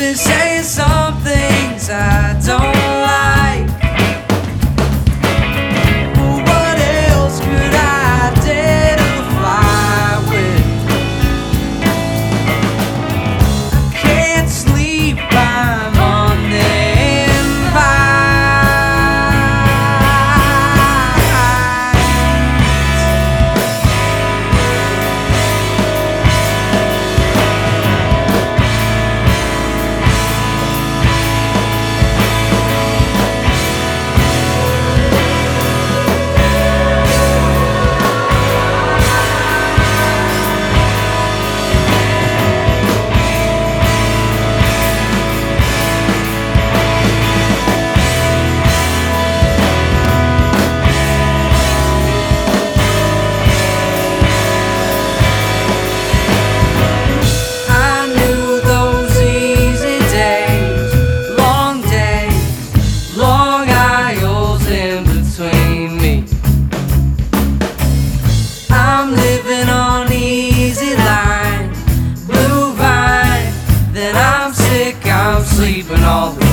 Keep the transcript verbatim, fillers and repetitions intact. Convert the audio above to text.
been saying some things I don't like. What else could I dare to fly with? I can't sleep, I'm on them vines. I'm living on easy line, blue vine. Then I'm sick, I'm sleeping all the